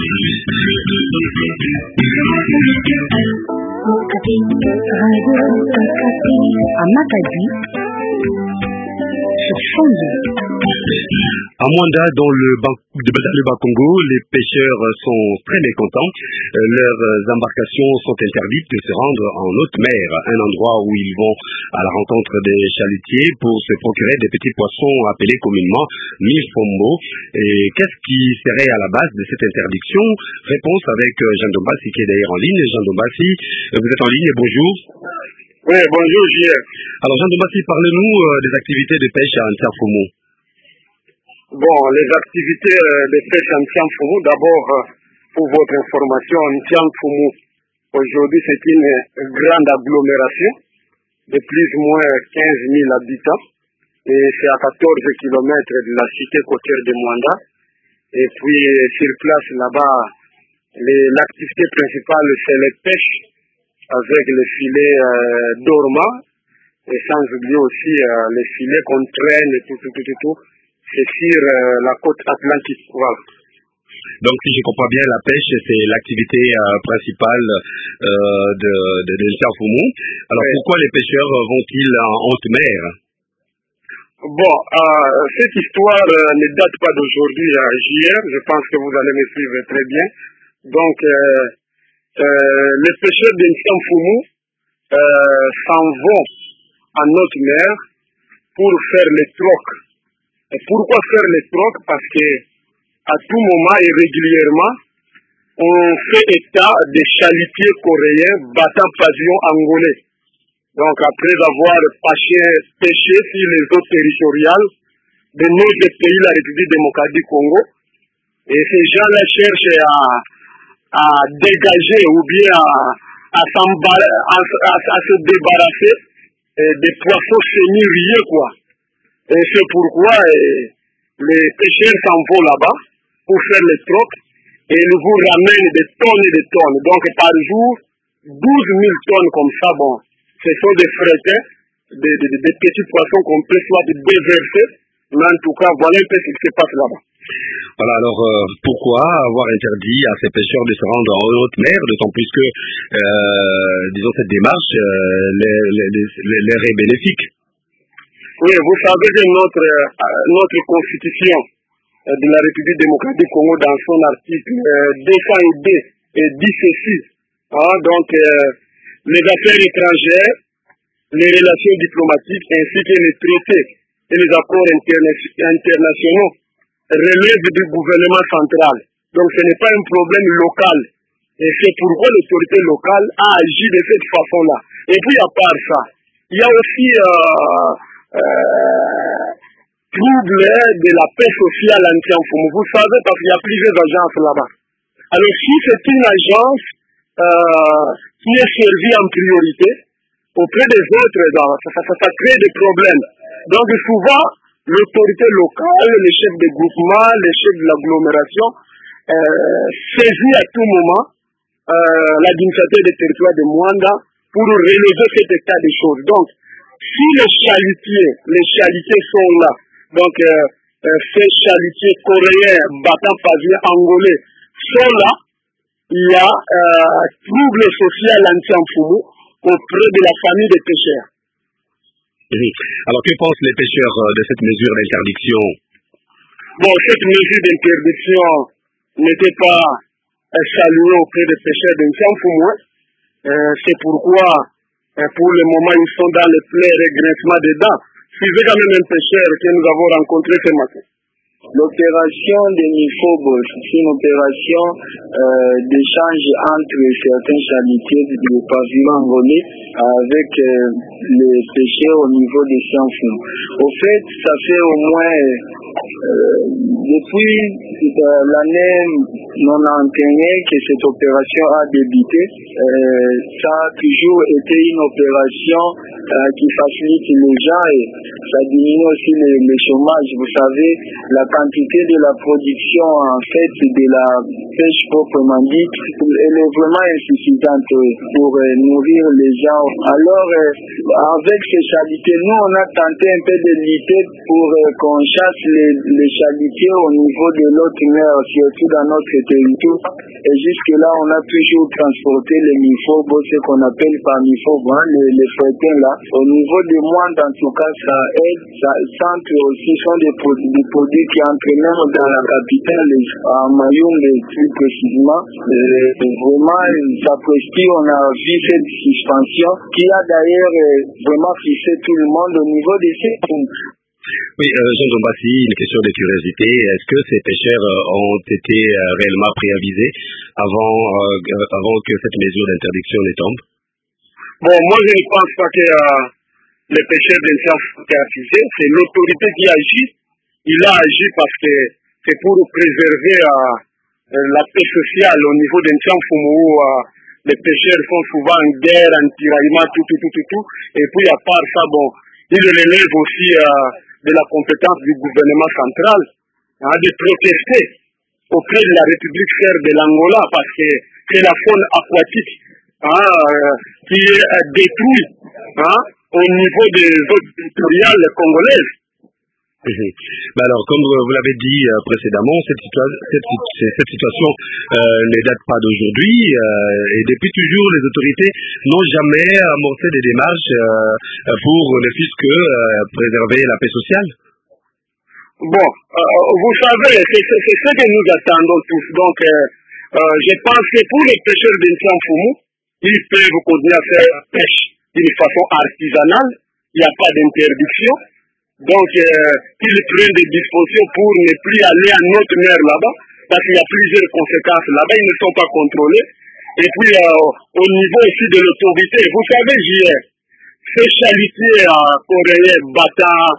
À Mwanda, dans le Bas-Congo, les pêcheurs sont très mécontents. Leurs embarcations sont interdites de se rendre en haute mer, un endroit où ils vont à la rencontre des chalutiers pour se procurer des petits poissons appelés communément milfombo. Et qu'est-ce qui serait à la base de cette interdiction? Réponse avec Jean Dombassi qui est d'ailleurs en ligne. Jean Dombassi, vous êtes en ligne, bonjour. Oui, bonjour, Julien. Alors Jean Dombassi, parlez-nous des activités de pêche à Ntiafumu. Bon, les activités de pêche en Ntiafumu, d'abord, pour votre information, Ntiafumu, aujourd'hui, c'est une grande agglomération de plus ou moins 15 000 habitants. Et c'est à 14 kilomètres de la cité côtière de Mwanda. Et puis, sur place, là-bas, l'activité principale, c'est la pêche avec les filets dormants. Et sans oublier aussi les filets qu'on traîne et tout. C'est sur la côte atlantique. Voilà. Donc, si je comprends bien, la pêche, c'est l'activité principale de Ntiafumu. Alors, oui. Pourquoi les pêcheurs vont-ils en haute mer? Bon, cette histoire ne date pas d'aujourd'hui à JR. Je pense que vous allez me suivre très bien. Donc, les pêcheurs de Ntiafumu s'en vont en haute mer pour faire les trocs. Et pourquoi faire les trocs? Parce que à tout moment et régulièrement, on fait état des chalutiers coréens battant pavillon angolais. Donc après avoir pêché sur les eaux territoriales de notre pays, la République démocratique du Congo, et ces gens-là cherchent à dégager ou bien à se débarrasser des poissons semi-riés, quoi. Et c'est pourquoi les pêcheurs s'en vont là-bas pour faire les trocs et ils vous ramènent des tonnes et des tonnes. Donc par jour, 12 000 tonnes comme ça, bon, ce sont des frettins, des petits poissons qu'on peut soit déverser, mais en tout cas, voilà un peu ce qui se passe là-bas. Voilà, alors pourquoi avoir interdit à ces pêcheurs de se rendre en haute mer, d'autant plus que, disons, cette démarche leur est bénéfique? Oui, vous savez que notre constitution de la République démocratique du Congo, dans son article 202, dit ceci. Donc, les affaires étrangères, les relations diplomatiques ainsi que les traités et les accords internationaux relèvent du gouvernement central. Donc, ce n'est pas un problème local. Et c'est pourquoi l'autorité locale a agi de cette façon-là. Et puis, à part ça, il y a aussi trouble de la paix sociale en Ntiafumu. Vous savez, parce qu'il y a plusieurs agences là-bas. Alors, si c'est une agence qui est servie en priorité auprès des autres, ça crée des problèmes. Donc, souvent, l'autorité locale, les chefs de groupement, les chefs de l'agglomération, saisit à tout moment l'administrateur des territoires de Mwanda pour relever cet état des choses. Donc, si les chalutiers sont là, donc ces chalutiers coréens battant pavillon angolais sont là, il y a trouble social en Ntiafumu auprès de la famille des pêcheurs. Alors que pensent les pêcheurs de cette mesure d'interdiction? Bon, cette mesure d'interdiction n'était pas saluée auprès des pêcheurs de Ntiafumu. C'est pourquoi pour le moment, ils sont dans le plein regrettement des dents. Suivez quand même un pêcheur que nous avons rencontré ce matin. L'opération de Mifobo, c'est une opération d'échange entre certains chalutiers du pavillon angolais avec les pêcheurs au niveau des Ntiafumu. Au fait, ça fait au moins depuis l'année 91 que cette opération a débuté. Ça a toujours été une opération qui facilite les gens et ça diminue aussi le chômage. Vous savez, la quantité de la production en fait de la pêche proprement dite, elle est vraiment insuffisante pour nourrir les gens. Alors avec ces chalutiers, nous on a tenté un peu de lutter pour qu'on chasse les chalutiers au niveau de l'autre mer, surtout dans notre territoire. Et jusque là on a toujours transporté les mifobos, ce qu'on appelle par mifobos, les feuilletons là. Au niveau des moines, en tout cas, ça aide, ça centre aussi sont des produits qui entrent même dans la capitale, à Mayumbe plus précisément. Vraiment, ça prestige, on a vu cette suspension qui a d'ailleurs vraiment fixé tout le monde au niveau des secteurs. Oui, Jean Dombassi, une question de curiosité. Est-ce que ces pêcheurs ont été réellement préavisés avant que cette mesure d'interdiction ne tombe? Bon, moi je ne pense pas que les pêcheurs d'interdiction sont préavisés. C'est l'autorité qui agit. Il a agi parce que c'est pour préserver la paix sociale au niveau d'Intiamfumu où les pêcheurs sont souvent en guerre, en tiraillement, tout. Et puis à part ça, bon, il relève aussi de la compétence du gouvernement central de protester auprès de la République serbe de l'Angola parce que c'est la faune aquatique qui est détruite au niveau des eaux territoriales congolaises. Mais alors, comme vous l'avez dit précédemment, cette situation ne date pas d'aujourd'hui et depuis toujours les autorités n'ont jamais amorcé des démarches pour ne fût-ce que préserver la paix sociale. Bon, vous savez, c'est ce que nous attendons tous. Donc, je pense que pour les pêcheurs d'Intiamfumu, ils peuvent continuer à faire la pêche d'une façon artisanale. Il n'y a pas d'interdiction. Donc, ils prennent des dispositions pour ne plus aller à notre mer là-bas, parce qu'il y a plusieurs conséquences là-bas, ils ne sont pas contrôlés. Et puis, au niveau aussi de l'autorité, vous savez, ces chalutiers coréens battant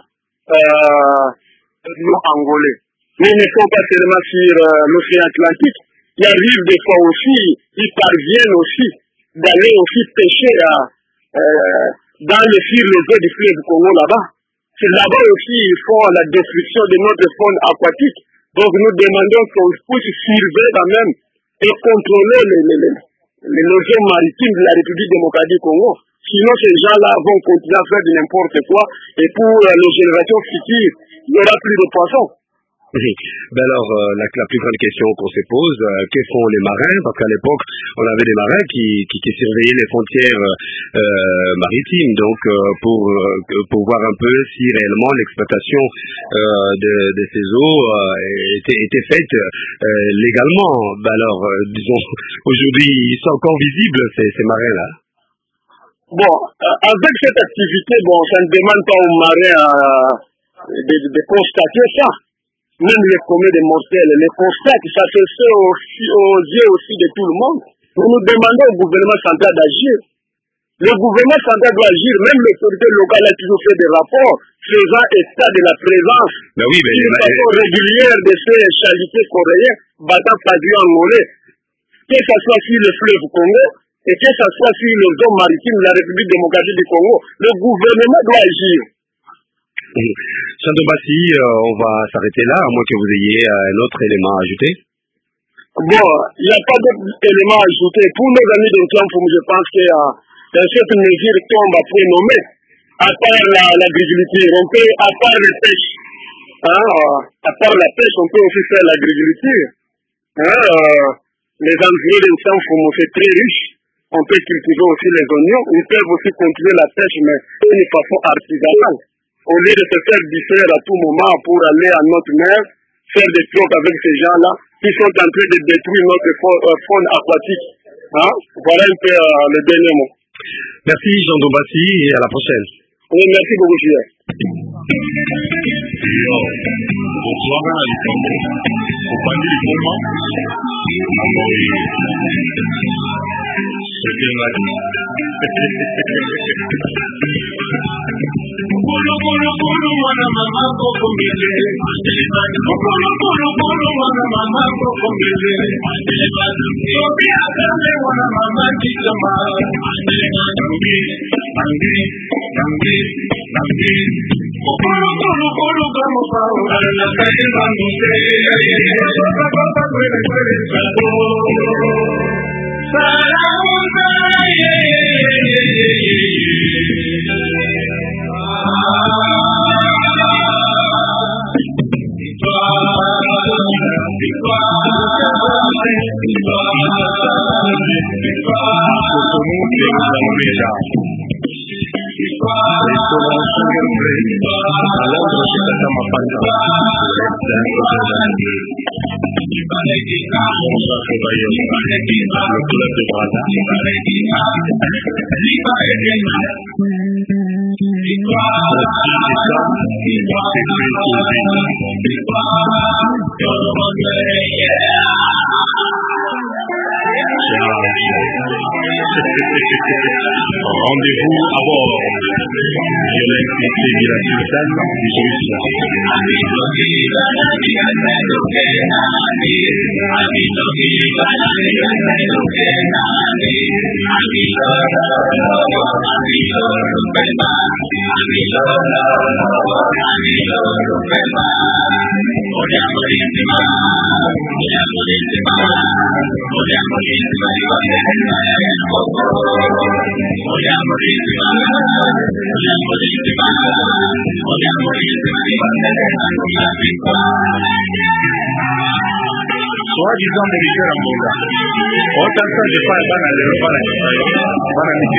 angolais, mais ils ne sont pas seulement sur l'océan Atlantique. Il arrive des fois aussi, ils parviennent aussi d'aller aussi pêcher dans les eaux du fleuve Congo là-bas. C'est là-bas aussi ils font la destruction de notre faune aquatique. Donc nous demandons qu'on puisse surveiller quand même et contrôler les eaux maritimes de la République démocratique du Congo. Sinon ces gens-là vont continuer à faire de n'importe quoi et pour les générations futures, il n'y aura plus de poissons. Oui. Ben alors, la plus grande question qu'on se pose, que font les marins? Parce qu'à l'époque, on avait des marins qui surveillaient les frontières maritimes, donc pour voir un peu si réellement l'exploitation de ces eaux était faite légalement. Ben alors, disons, aujourd'hui, ils sont encore visibles, ces marins-là. Bon, avec cette activité, bon, ça ne demande pas aux marins de constater ça. Même les communs des mortels, les constatent, ça se fait aussi aux yeux aussi de tout le monde. Nous demandons au gouvernement central d'agir. Le gouvernement central doit agir, même l'autorité locale a toujours fait des rapports faisant état de la présence d'une façon régulière de ces chalutiers coréens battant pavillon angolais, que ce soit sur le fleuve Congo et que ce soit sur les eaux maritimes de la République démocratique du Congo. Le gouvernement doit agir. Jean Dombassi, on va s'arrêter là, à moins que vous ayez un autre élément à ajouter. Bon, il n'y a pas d'autre élément à ajouter. Pour nos amis d'Intiamfumu, je pense que cette mesure tombe à point nommé, à part l'agriculture, on peut, à part les pêches, à part la pêche, on peut aussi faire l'agriculture. Les environs d'Intiamfumu, c'est très riche. On peut cultiver aussi les oignons. Ils peuvent aussi continuer la pêche, mais d'une façon artisanale. Au lieu de se faire distraire à tout moment pour aller à notre mer, faire des trocs avec ces gens-là, qui sont en train de détruire notre faune aquatique. Voilà un peu le dernier mot. Merci Jean Dombassi et à la prochaine. Oui, merci beaucoup, Julien. Kulu mwana mama kokombele, kulu mwana mama kokombele, obi akame mwana mama kisama, nangi. Rendez-vous à bord. L'électricité de la sultane du soi-disant militaire Mbonga. Autant ça, je parle pas dans le pas dans les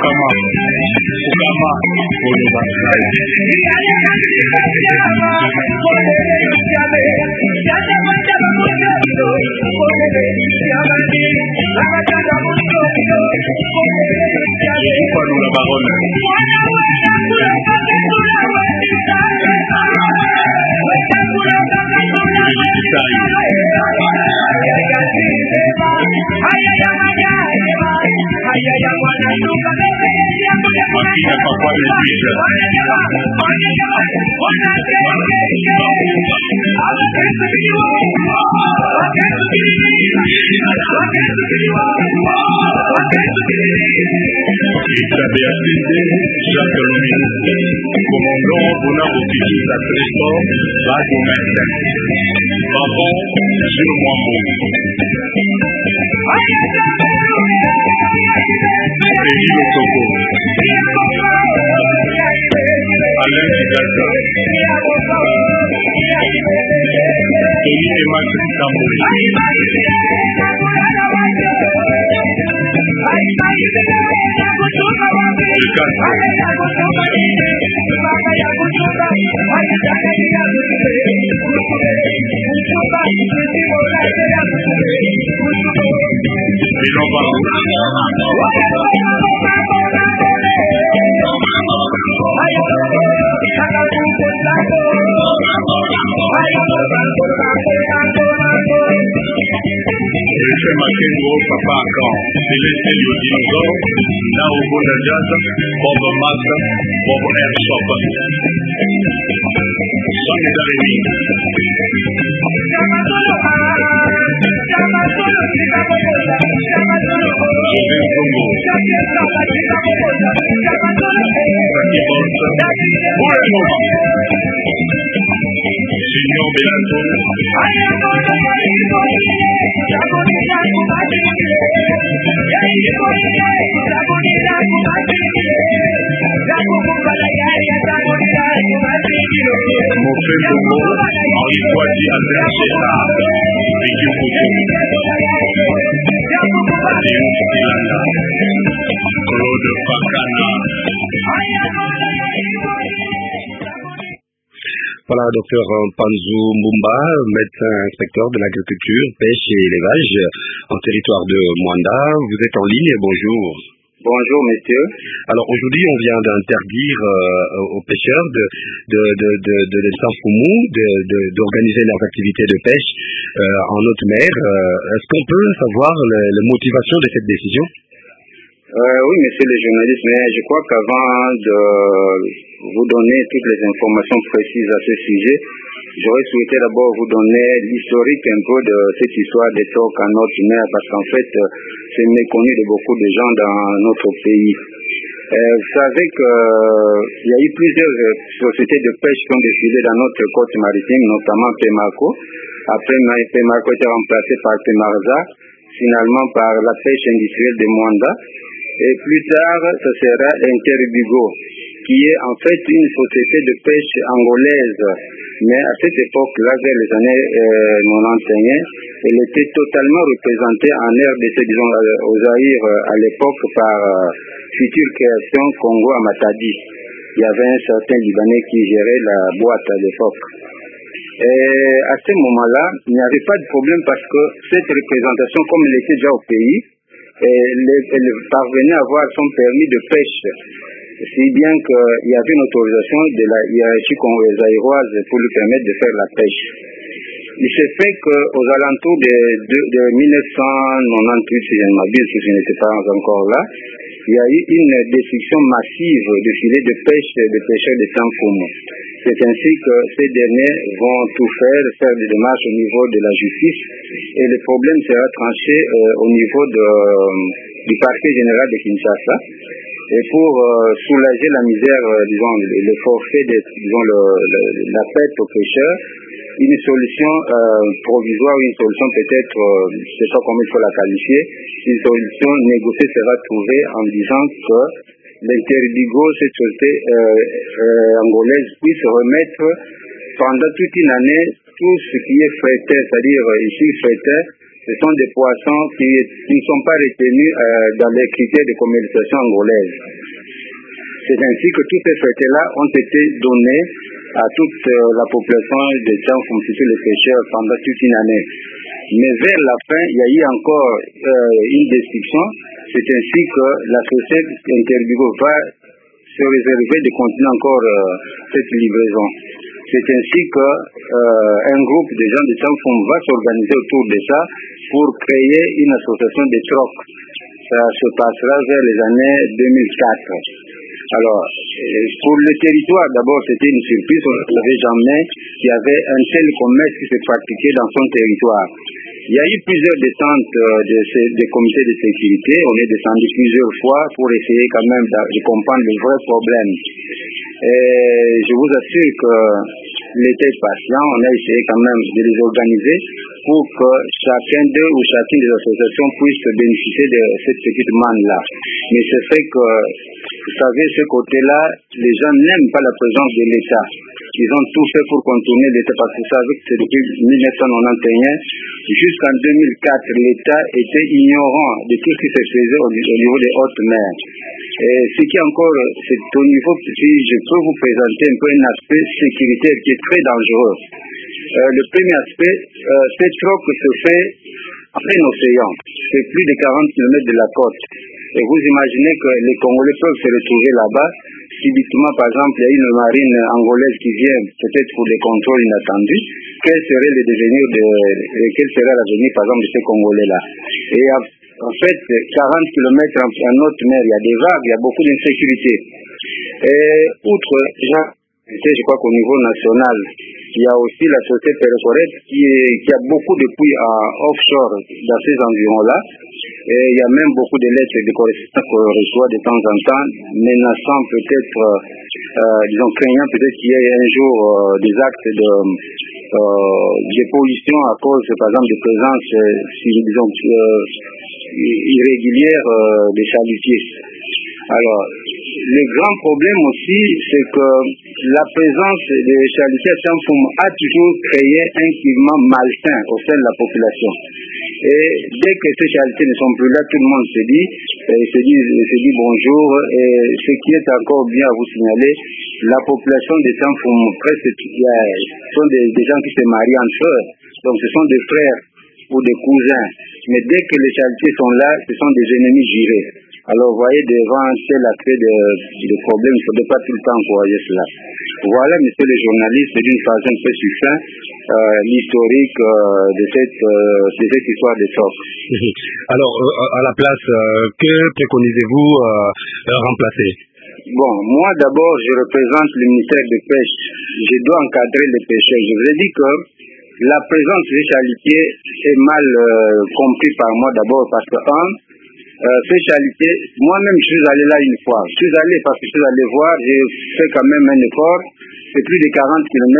Fukama la parole. Commandant Bonabo Kiki Sacristo, Radio Mène. Pardon, Jules Mwambo. Félix Lotoko. Alain Kigata. Tony Emmanuel Kambouri. Makengo, Papa Akan, Céleste Yodinzo, Naogo Najaz, Bob Mas, Bob Airshop. Solidarité. José Zongo. Junior Bellato. Henri Kouadi Albert César, Vicky Koutou, Adéon Kilanda, Claude Fakana. Voilà, docteur Panzou Mbumba, médecin inspecteur de l'agriculture, pêche et élevage en territoire de Mwanda. Vous êtes en ligne, bonjour. Bonjour, messieurs. Alors aujourd'hui, on vient d'interdire aux pêcheurs de Saint-Foumou d'organiser leurs activités de pêche en haute mer. Est-ce qu'on peut savoir les motivations de cette décision? Oui, messieurs les journalistes, mais je crois qu'avant de vous donner toutes les informations précises à ce sujet, j'aurais souhaité d'abord vous donner l'historique un peu de cette histoire des stocks en haute mer, parce qu'en fait, c'est méconnu de beaucoup de gens dans notre pays. Vous savez qu'il y a eu plusieurs sociétés de pêche qui ont défilé dans notre côte maritime, notamment Pemaco. Après, Pemaco était remplacé par Pemarza, finalement par la pêche industrielle de Mwanda. Et plus tard, ce sera Interbigo, qui est en fait une société de pêche angolaise. Mais à cette époque-là, vers les années 91, elle était totalement représentée en RDC, disons aux Zaïre à l'époque, par Future Création Congo à Matadi. Il y avait un certain Libanais qui gérait la boîte à l'époque. Et à ce moment-là, il n'y avait pas de problème parce que cette représentation, comme elle était déjà au pays, elle parvenait à avoir son permis de pêche, si bien qu'il y avait une autorisation de la hiérarchie zaïroise pour lui permettre de faire la pêche. Il s'est fait qu'aux alentours de 1998, si je ne m'abuse, si je n'étais pas encore là, il y a eu une destruction massive de filets de pêche des pêcheurs de Saint-Foumou. C'est ainsi que ces derniers vont tout faire des démarches au niveau de la justice et le problème sera tranché au niveau du parquet général de Kinshasa. Et pour soulager la misère, disons, le forfait, la perte aux pêcheurs, une solution provisoire, une solution peut-être, je ne sais pas comment il faut la qualifier, une solution négociée sera trouvée en disant que l'Interbigo, cette société angolaise, puisse remettre pendant toute une année tout ce qui est frété, c'est-à-dire ici frété, ce sont des poissons qui ne sont pas retenus dans les critères de commercialisation angolaise. C'est ainsi que tous ces frétés-là ont été donnés à toute la population des Tchamfoum, surtout les pêcheurs, pendant toute une année. Mais vers la fin, il y a eu encore une destruction. C'est ainsi que la société Interbigo va se réserver de continuer encore cette livraison. C'est ainsi qu'un groupe de gens de Tchamfoum va s'organiser autour de ça pour créer une association de troc. Ça se passera vers les années 2004. Alors, pour le territoire, d'abord, c'était une surprise. On ne savait jamais qu'il y avait un tel commerce qui se pratiquait dans son territoire. Il y a eu plusieurs descentes des comités de sécurité. On est descendu plusieurs fois pour essayer quand même de comprendre le vrai problème. Et je vous assure que l'État est patient. On a essayé quand même de les organiser pour que chacun d'eux ou chacune des associations puisse bénéficier de cette petite manne-là. Mais c'est vrai que, vous savez, ce côté-là, les gens n'aiment pas la présence de l'État. Ils ont tout fait pour contourner l'État parce que vous savez que c'est depuis 1991 jusqu'en 2004, l'État était ignorant de tout ce qui se faisait au niveau des hautes mers. Et ce qui encore, c'est au niveau, si je peux vous présenter un peu un aspect sécuritaire qui est très dangereux. Le premier aspect, cette troc se fait en plein océan. C'est plus de 40 km de la côte. Et vous imaginez que les Congolais peuvent se retrouver là-bas. Subitement, par exemple, il y a une marine angolaise qui vient peut-être pour des contrôles inattendus. Quel serait le devenir quel serait l'avenir, par exemple, de ces Congolais-là? Et en fait, 40 km en haute mer, il y a des vagues, il y a beaucoup d'insécurité. Et outre, je crois qu'au niveau national, il y a aussi la société Perecoret qui a beaucoup de puits offshore dans ces environs-là. Et il y a même beaucoup de lettres de correspondance qu'on reçoit de temps en temps, menaçant peut-être, craignant peut-être qu'il y ait un jour des actes de pollution à cause, par exemple, de présence, irrégulière des chalutiers. Alors, le grand problème aussi, c'est que la présence des chalutiers à Tchamfoum a toujours créé un climat malsain au sein de la population. Et dès que ces chalutiers ne sont plus là, tout le monde se dit bonjour. Et ce qui est encore bien à vous signaler, la population de Tchamfoum, presque, sont des gens qui se marient entre eux. Donc ce sont des frères ou des cousins. Mais dès que les chalutiers sont là, ce sont des ennemis jurés. Alors, vous voyez, devant un tel aspect de problème, il ne faudrait pas tout le temps encourager cela. Voilà, monsieur le journaliste, d'une façon un peu succincte, l'historique de cette histoire de troc. Alors, à la place, que préconisez-vous remplacer? Bon, moi d'abord, je représente le ministère de Pêche. Je dois encadrer les pêcheurs. Je vous ai dit que la présence des chalutiers est mal compris par moi d'abord parce que, ces chalutiers, moi-même je suis allé là une fois. Je suis allé parce que je suis allé voir, j'ai fait quand même un effort. C'est plus de 40 km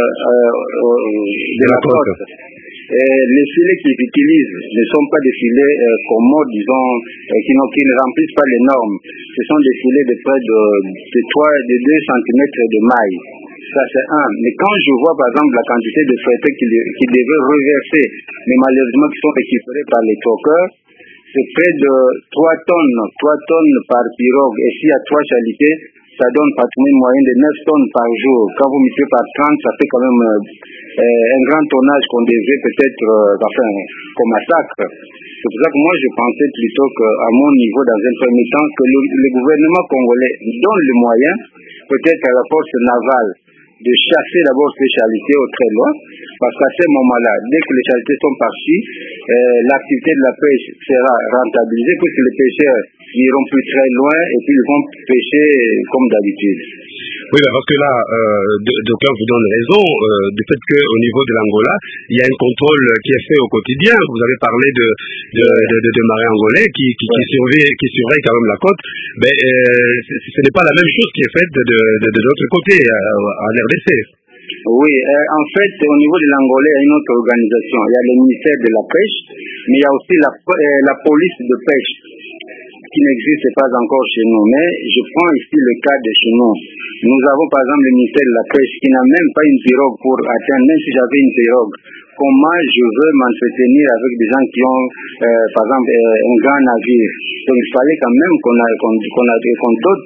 de la côte. Et les filets qu'ils utilisent ne sont pas des filets commodes, disons, qui ne remplissent pas les normes. Ce sont des filets de près de 2 cm de maille. Ça c'est un. Mais quand je vois par exemple la quantité de frétés qui devaient reverser, mais malheureusement qui sont récupérés par les troqueurs, c'est près de 3 tonnes par pirogue. Et s'il y a 3 chalutiers, ça donne pratiquement une moyenne de 9 tonnes par jour. Quand vous mettez par 30, ça fait quand même un grand tonnage qu'on devait peut-être, qu'on massacre. C'est pour ça que moi je pensais plutôt qu'à mon niveau, dans un premier temps, que le gouvernement congolais donne les moyens, peut-être à la force navale, de chasser d'abord ces chalutiers au très loin, parce qu'à ce moment-là, dès que les chalutiers sont partis, l'activité de la pêche sera rentabilisée, puisque les pêcheurs n'iront plus très loin et puis ils vont pêcher comme d'habitude. Oui, parce que là, d'aucuns vous donnent raison du fait qu'au niveau de l'Angola, il y a un contrôle qui est fait au quotidien. Vous avez parlé de marins angolais qui surveillent quand même la côte. Mais ce n'est pas la même chose qui est faite de l'autre côté, en RDC. Oui, en fait, au niveau de l'Angolais, il y a une autre organisation. Il y a le ministère de la Pêche, mais il y a aussi la police de pêche. qui n'existe pas encore chez nous. Mais je prends ici le cas de chez nous. Nous avons par exemple le ministère de la Pêche qui n'a même pas une pirogue pour atteindre, même si j'avais une pirogue. Comment je veux m'entretenir avec des gens qui ont, par exemple, un grand navire. Donc il fallait quand même qu'on dote,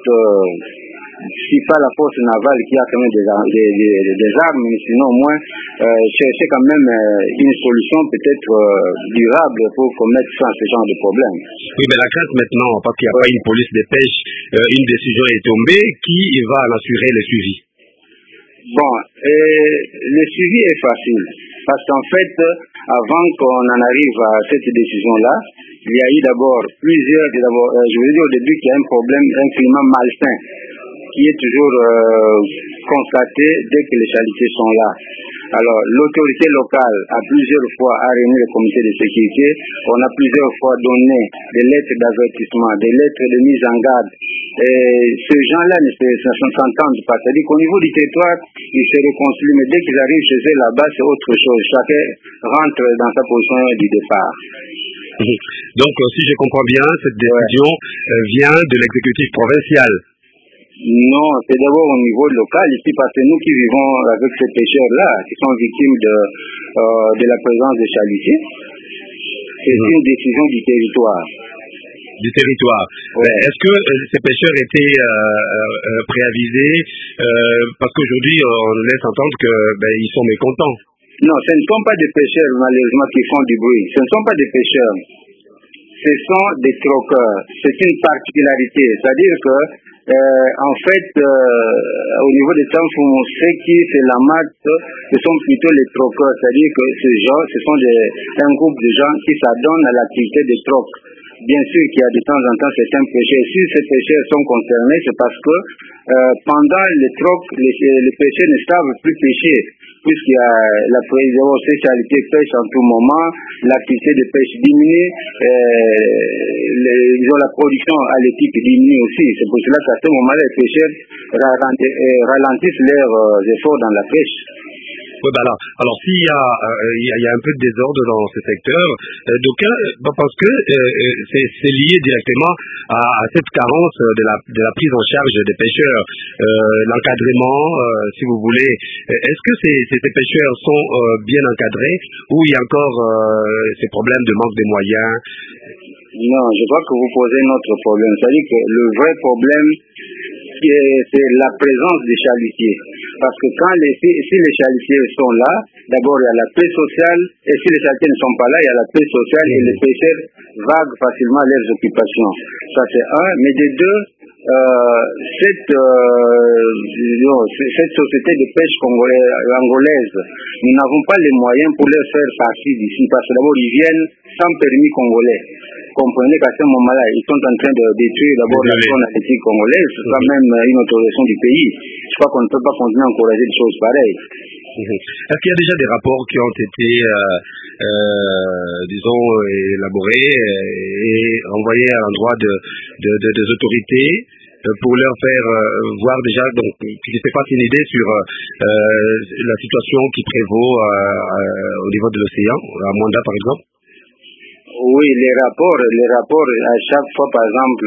si pas la force navale qui a quand même des armes, mais sinon au moins chercher quand même une solution peut-être durable pour mettre fin à ce genre de problème. Oui, mais la crainte maintenant, parce qu'il n'y a pas une police des pêches, une décision est tombée, qui va en assurer le suivi? Bon, le suivi est facile, parce qu'en fait, avant qu'on en arrive à cette décision-là, il y a eu d'abord plusieurs, je veux dire au début qu'il y a un problème, un climat malsain, qui est toujours constaté dès que les chalutiers sont là. Alors, l'autorité locale a plusieurs fois réuni le comité de sécurité, on a plusieurs fois donné des lettres d'avertissement, des lettres de mise en garde. Et ces gens-là ne s'entendent pas. C'est-à-dire qu'au niveau du territoire, ils se réconcilient, mais dès qu'ils arrivent chez eux là-bas, c'est autre chose. Chacun rentre dans sa position du départ. Donc, si je comprends bien, cette décision vient de l'exécutif provincial. Non, c'est d'abord au niveau local, ici, parce que nous qui vivons avec ces pêcheurs-là, qui sont victimes de la présence des chalutiers, c'est une décision du territoire. Du territoire. Ouais. Est-ce que ces pêcheurs étaient préavisés parce qu'aujourd'hui, on laisse entendre qu'ils sont mécontents? Non, ce ne sont pas des pêcheurs, malheureusement, qui font du bruit. Ce ne sont pas des pêcheurs. Ce sont des troqueurs. C'est une particularité. C'est-à-dire que en fait, au niveau des Tamfoum, ceux qui se la matent, ce sont plutôt les troqueurs, c'est-à-dire que ces gens, ce sont un groupe de gens qui s'adonnent à l'activité des trocs. Bien sûr qu'il y a de temps en temps certains pêcheurs. Si ces pêcheurs sont concernés, c'est parce que pendant les trocs, les pêcheurs ne savent plus pêcher, puisqu'il y a la spécialité pêche en tout moment, l'activité de pêche diminue, la production halieutique diminue aussi. C'est pour cela qu'à ce moment-là, les pêcheurs ralentissent leurs efforts dans la pêche. Oui, alors s'il y a un peu de désordre dans ce secteur, parce que c'est lié directement à cette carence de la prise en charge des pêcheurs, l'encadrement, si vous voulez. Est-ce que ces pêcheurs sont bien encadrés ou il y a encore ces problèmes de manque de moyens? Non, je crois que vous posez un autre problème. C'est-à-dire que le vrai problème, c'est la présence des chalutiers. Parce que si les chalutiers sont là, d'abord il y a la paix sociale, et si les chalutiers ne sont pas là, il y a la paix sociale et les pêcheurs vaguent facilement leurs occupations. Ça c'est un, mais de deux, cette société de pêche angolaise, nous n'avons pas les moyens pour leur faire partie d'ici, parce que d'abord ils viennent sans permis congolais. Comprenez qu'à ce moment-là, ils sont en train de détruire d'abord la zone halieutique congolaise, c'est quand même une autorisation du pays. Je crois qu'on ne peut pas continuer à encourager des choses pareilles. Est-ce qu'il y a déjà des rapports qui ont été, disons, élaborés et envoyés à l'endroit des autorités pour leur faire voir déjà, donc, qu'ils se fassent une idée sur la situation qui prévaut au niveau de l'océan, à Mwanda par exemple? Oui, les rapports, à chaque fois, par exemple,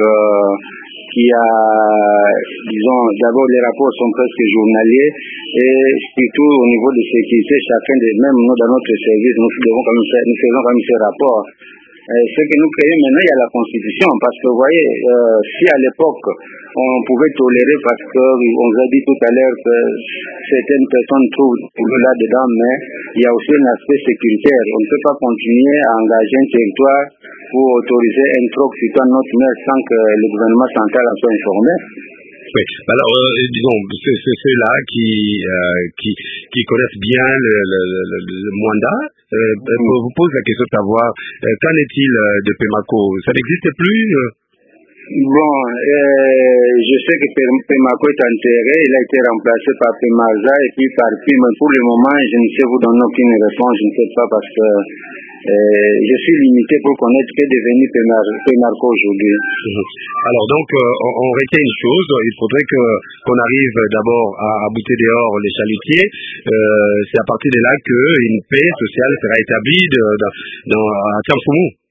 disons, d'abord les rapports sont presque journaliers et surtout au niveau de sécurité, même nous dans notre service, nous faisons quand même ces rapports. Ce que nous créons maintenant, il y a la Constitution, parce que vous voyez, si à l'époque on pouvait tolérer, parce qu'on vous a dit tout à l'heure que certaines personnes trouvent là-dedans, mais il y a aussi un aspect sécuritaire. On ne peut pas continuer à engager un territoire pour autoriser un troc sur notre mer sans que le gouvernement central en soit informé. Oui, alors disons, ceux-là qui connaissent bien le Mwanda vous posent la question de savoir qu'en est-il de Pemako? Ça n'existe plus? Bon, je sais que Pemako est enterré, il a été remplacé par Pemaza et puis par Pi, mais pour le moment, je ne sais vous donner aucune réponse, je ne sais pas parce que je suis limité pour connaître qu'est devenu Pemako aujourd'hui. Alors donc, on retient une chose, il faudrait qu'on arrive d'abord à bouter dehors les chalutiers. C'est à partir de là qu'une paix sociale sera établie à Tamfoumou.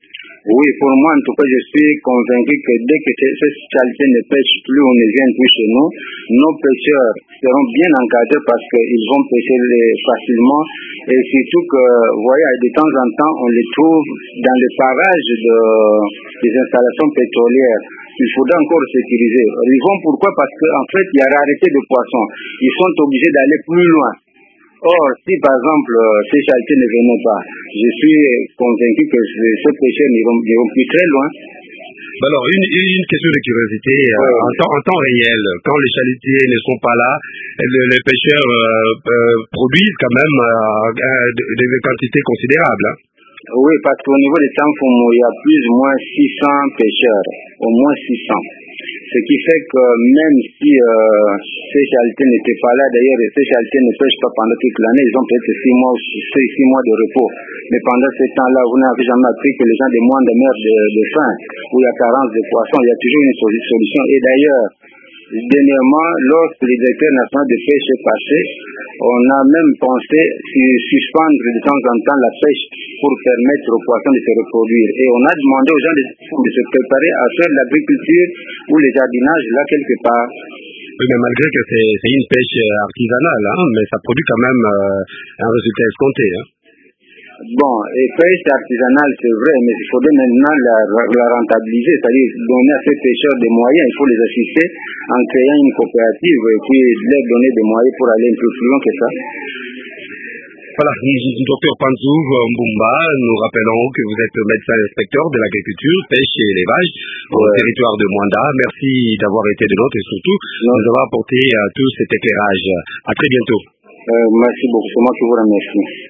Oui, pour moi, en tout cas, je suis convaincu que dès que ces spécialités ne pêchent plus ou ne viennent plus chez nous, nos pêcheurs seront bien encadrés parce qu'ils vont pêcher facilement. Et surtout que, vous voyez, de temps en temps, on les trouve dans le parage des installations pétrolières. Il faudra encore sécuriser. Ils vont pourquoi? Parce qu'en fait, il y a rareté de poissons. Ils sont obligés d'aller plus loin. Or, si par exemple ces qualités ne venaient pas, je suis convaincu que ces pêcheurs n'iront plus très loin. Alors, une question de curiosité. En temps réel, quand les chalutiers ne sont pas là, les pêcheurs produisent quand même des quantités considérables. Hein. Oui, parce qu'au niveau des Tanfomo, il y a plus ou moins 600 pêcheurs, au moins 600. Ce qui fait que même si ces qualités n'étaient pas là, d'ailleurs ces qualités ne pêchent pas pendant toute l'année, ils ont peut-être 6 mois de repos. Mais pendant ce temps-là, vous n'avez jamais appris que les gens demandent de mer de faim, où il y a carence de poissons, il y a toujours une solution. Et d'ailleurs, dernièrement, lorsque le directeur national de pêche est passé, on a même pensé suspendre de temps en temps la pêche pour permettre aux poissons de se reproduire. Et on a demandé aux gens de se préparer à faire de l'agriculture ou le jardinage là quelque part. Oui, mais malgré que c'est une pêche artisanale, hein, mais ça produit quand même un résultat escompté. Hein. Bon, et pêche artisanale, c'est vrai, mais il faudrait maintenant la rentabiliser, c'est-à-dire donner à ces pêcheurs des moyens, il faut les assister en créant une coopérative et puis leur donner des moyens pour aller un peu plus loin que ça. Voilà, Dr Panzou Mbumba, nous rappelons que vous êtes médecin inspecteur de l'agriculture, pêche et élevage au territoire de Mwanda. Merci d'avoir été de nôtre et surtout nous avoir apporté tout cet éclairage. À très bientôt. Merci beaucoup, c'est moi qui vous remercie.